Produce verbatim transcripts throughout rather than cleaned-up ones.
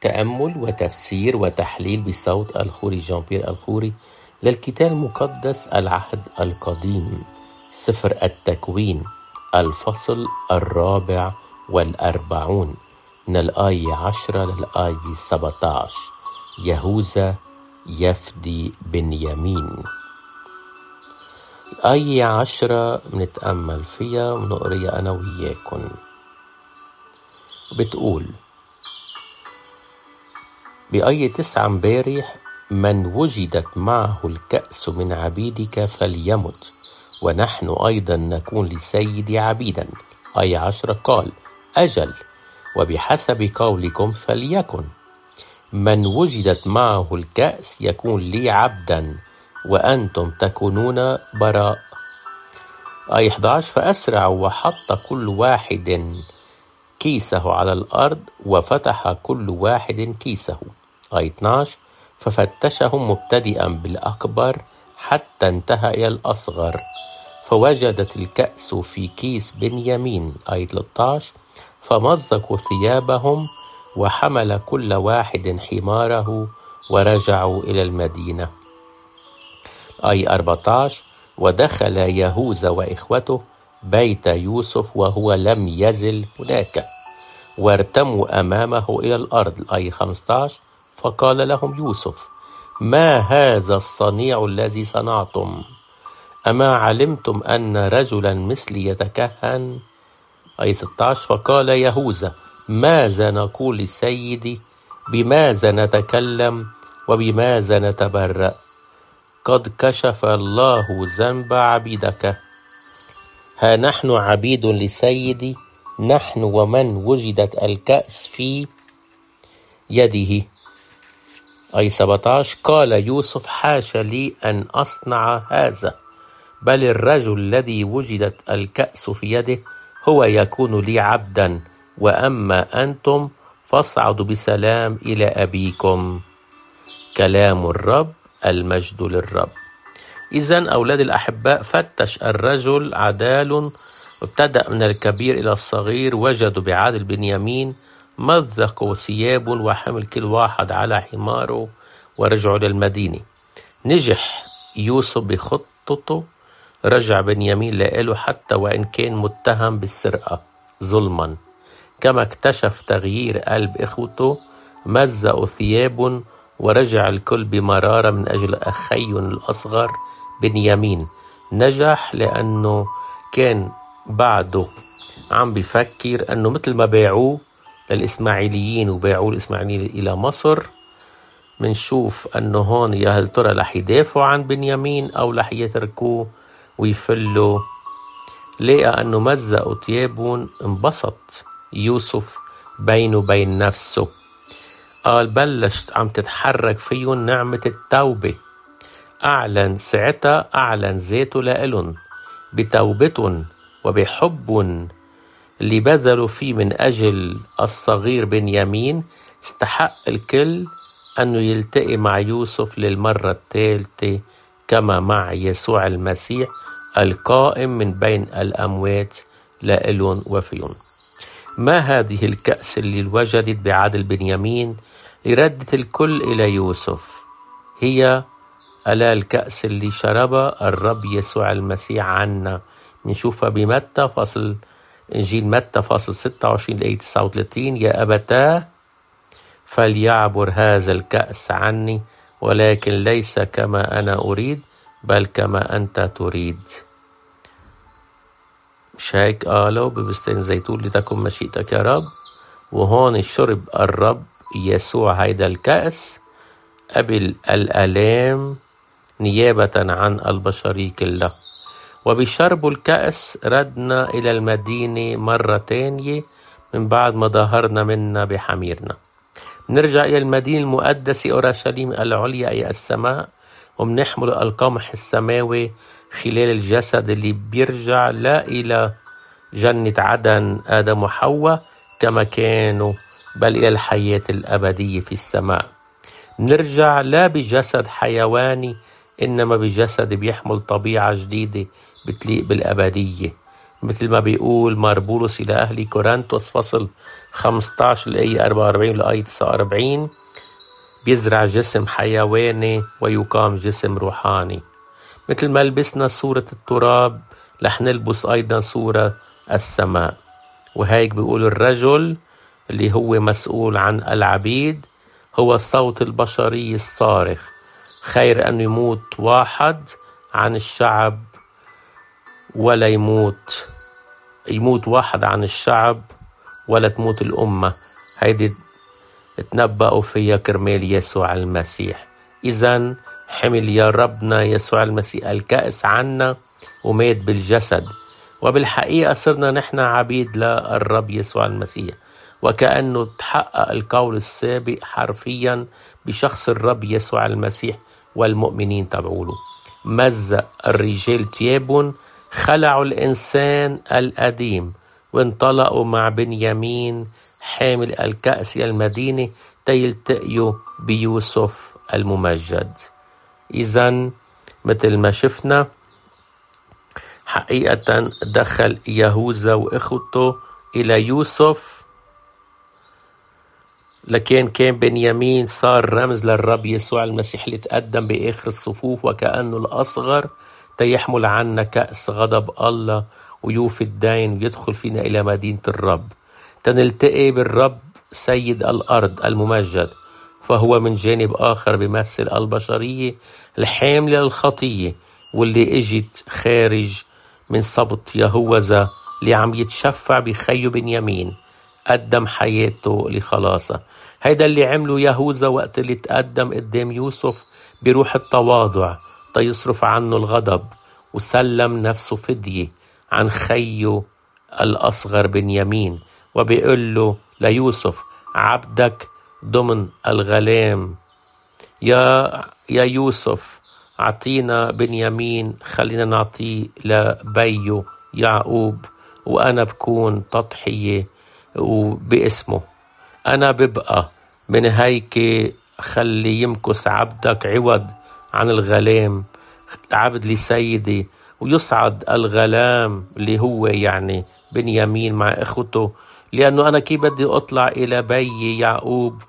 تأمل وتفسير وتحليل بصوت الخوري جان بيير الخوري للكتاب المقدس العهد القديم، سفر التكوين، الفصل الرابع والأربعون، من الآية عشرة للآية سبعة عشر. يهوذا يفدي بنيامين. الآية عشرة بنتأمل فيها ونقريها أنا وياكم. بتقول بآية تسعة امبارح: من وجدت معه الكأس من عبيدك فليمت، ونحن أيضا نكون لسيدي عبيدا. آية عشرة قال: أجل، وبحسب قولكم فليكن. من وجدت معه الكأس يكون لي عبدا، وأنتم تكونون براء. آية إحدى عشر: فأسرع وحط كل واحد كيسه على الأرض، وفتح كل واحد كيسه. آية اثني عشر: ففتشهم مبتدئا بالأكبر حتى انتهى إلى الأصغر، فوجدت الكأس في كيس بنيامين. آية ثلاثة عشر: فمزقوا ثيابهم، وحمل كل واحد حماره، ورجعوا إلى المدينة. آية أربعة عشر: ودخل يهوذا وإخوته بيت يوسف وهو لم يزل هناك، وارتموا أمامه إلى الأرض. آية خمسة عشر: فقال لهم يوسف: ما هذا الصنيع الذي صنعتم؟ أما علمتم أن رجلا مثلي يتكهن؟ آية ستة عشر: فقال يهوذا: ماذا نقول لسيدي؟ بماذا نتكلم وبماذا نتبرأ؟ قد كشف الله ذنب عبيدك. ها نحن عبيد لسيدي، نحن ومن وجدت الكأس في يده. أي سبعة عشر: قال يوسف: حاش لي أن أصنع هذا، بل الرجل الذي وجدت الكأس في يده هو يكون لي عبدا، وأما أنتم فاصعدوا بسلام إلى أبيكم. كلام الرب، المجد للرب. إذن أولاد الأحباء، فتش الرجل عدال، وابتدأ من الكبير إلى الصغير، وجدوا بعادل بنيامين، مزقوا ثياب وحمل كل واحد على حماره، ورجعوا للمدينة. نجح يوسف بخطته، رجع بنيامين لإله حتى وإن كان متهم بالسرقة ظلما. كما اكتشف تغيير قلب إخوته، مزقوا ثياب، ورجع الكل بمرارة من أجل أخي الأصغر بنيامين. نجح لأنه كان بعده عم بيفكر أنه مثل ما باعوه للإسماعيليين وباعوه الإسماعيليين إلى مصر، منشوف أنه هون يا هل ترى رح يدافعوا عن بنيامين أو رح يتركوه ويفلوا. لقى أنه مزقوا ثيابهم، انبسط يوسف بينه وبين نفسه. قال بلشت عم تتحرك فيهم نعمة التوبة. أعلن ساعتها أعلن ذاته لإلن بتوبتهم وبحبهم اللي بذلوا فيه من أجل الصغير بنيامين. استحق الكل أنه يلتقي مع يوسف للمرة الثالثة، كما مع يسوع المسيح القائم من بين الأموات لإلن وفيهم. ما هذه الكأس اللي وجدت بعدل بنيامين لردت الكل إلى يوسف؟ هي ألا الكأس اللي شربها الرب يسوع المسيح عنا. نشوفها بمتى فصل إنجيل متى فصل ستة وعشرين لآية تسعة وثلاثين: يا أبتاه فليعبر هذا الكأس عني، ولكن ليس كما أنا أريد بل كما أنت تريد. مش هيك قالوا ببستان زيتون لتكن مشيئتك يا رب؟ وهون شرب الرب يسوع هيدا الكأس قبل الآلام نيابة عن البشرية كلها. وبشرب الكأس ردنا إلى المدينة مرة تانية من بعد ما ظهرنا منا بحميرنا. نرجع إلى المدينة المقدسة أورشليم العليا أي السماء، ومنحمل القمح السماوي خلال الجسد اللي بيرجع لا إلى جنة عدن آدم وحواء كما كانوا، بل إلى الحياة الأبدية في السماء. نرجع لا بجسد حيواني، إنما بجسد بيحمل طبيعة جديدة بتليق بالأبدية، مثل ما بيقول مار بولس إلى أهل كورنثوس فصل خمسة عشر الآية أربعة وأربعين لآية تسعة وأربعين بيزرع جسم حيواني ويقام جسم روحاني. مثل ما لبسنا صورة التراب رح نلبس أيضا صورة السماء. وهيك بيقول الرجل اللي هو مسؤول عن العبيد هو صوت البشرية الصارخ، خير أن يموت واحد عن الشعب ولا يموت يموت واحد عن الشعب ولا تموت الأمة. هيدي تنبأوا فيها كرمال يسوع المسيح. إذن حمل يا ربنا يسوع المسيح الكأس عنا ومات بالجسد، وبالحقيقة صرنا نحن عبيد للرب يسوع المسيح، وكأنه تحقق القول السابق حرفيا بشخص الرب يسوع المسيح والمؤمنين تبعوله. مزق الرجال ثيابهم، خلعوا الإنسان القديم وانطلقوا مع بنيامين حامل الكأس إلى المدينة تيلتقيوا بيوسف الممجد. إذن مثل ما شفنا حقيقة دخل يهوذا وإخوته إلى يوسف، لكن كان بنيامين صار رمز للرب يسوع المسيح اللي تقدم بآخر الصفوف وكأنه الأصغر تيحمل عنا كأس غضب الله ويوفي الدين ويدخل فينا إلى مدينة الرب. تنلتقي بالرب سيد الأرض الممجد، فهو من جانب آخر بيمثل البشرية الحاملة للخطية واللي اجت خارج من سبط يهوذا اللي عم يتشفع بخيه بنيامين، قدم حياته لخلاصه. هيدا اللي عمله يهوذا وقت اللي تقدم قدام يوسف بروح التواضع تيصرف عنه الغضب، وسلم نفسه فدية عن خيه الأصغر بنيامين، وبيقول له ليوسف عبدك ضمن الغلام. يا يا يوسف أعطينا بنيامين، خلينا نعطيه لبيه يعقوب، وأنا بكون تضحية وباسمه. أنا ببقى من هيك خلي يمكس عبدك عوض عن الغلام، عبد لسيدي، ويصعد الغلام اللي هو يعني بنيامين مع إخوته، لأنه أنا كي بدي أطلع إلى بي يعقوب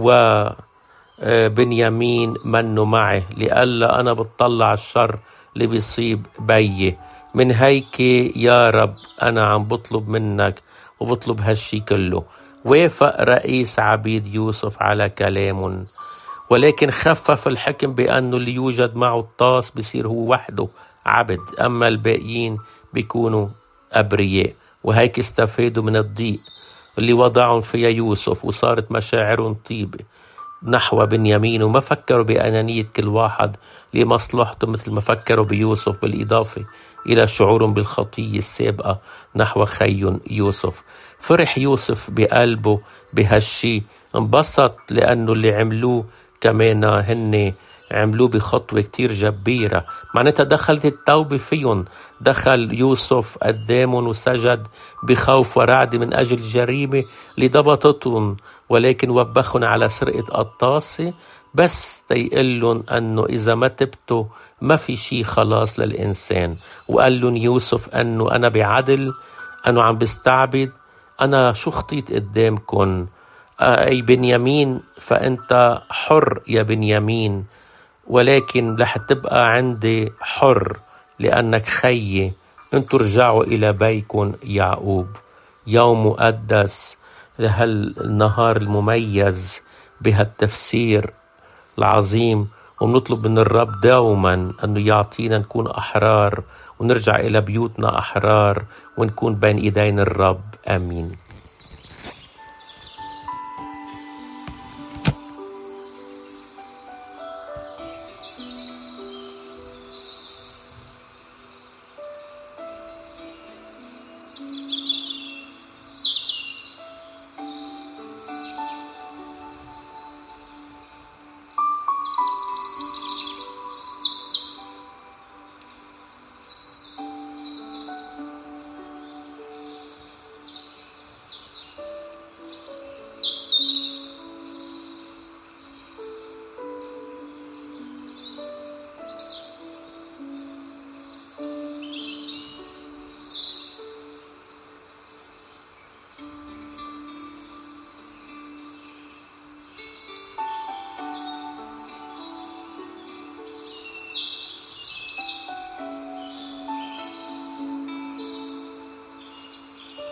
وبنيامين منه معي، لألا أنا بتطلع الشر اللي بيصيب بي. من هيك يا رب أنا عم بطلب منك وبطلب هالشي كله. وافق رئيس عبيد يوسف على كلامهم، ولكن خفف الحكم بأنه اللي يوجد معه الطاس بيصير هو وحده عبد، أما الباقيين بيكونوا أبرياء. وهيك استفادوا من الضيق اللي وضعهم فيها يوسف، وصارت مشاعرهم طيبة نحو بنيامين، وما فكروا بأنانية كل واحد لمصلحته مثل ما فكروا بيوسف، بالإضافة إلى شعورهم بالخطية السابقة نحو خي يوسف. فرح يوسف بقلبه بهالشي، انبسط لأنه اللي عملوه كمان هن عملوه بخطوة كتير جبيرة، معناتها دخلت التوبة فيهم. دخل يوسف قدامهم وسجد بخوف ورعد من أجل الجريمة اللي ضبطتهم، ولكن وبخن على سرقة الطاسة بس تيقلن أنه إذا ما تبتوا ما في شي خلاص للإنسان. وقال لهم يوسف أنه أنا بعدل، أنه عم بستعبد، أنا شو خطيت قدامكن أي بنيامين، فأنت حر يا بنيامين، ولكن رح تبقى عندي حر لأنك خيي. انتوا رجعوا إلى بيكن يعقوب. يوم مقدس لهالنهار المميز بهالتفسير العظيم، ونطلب من الرب دوما أنه يعطينا نكون أحرار ونرجع إلى بيوتنا أحرار ونكون بين إيدين الرب. آمين.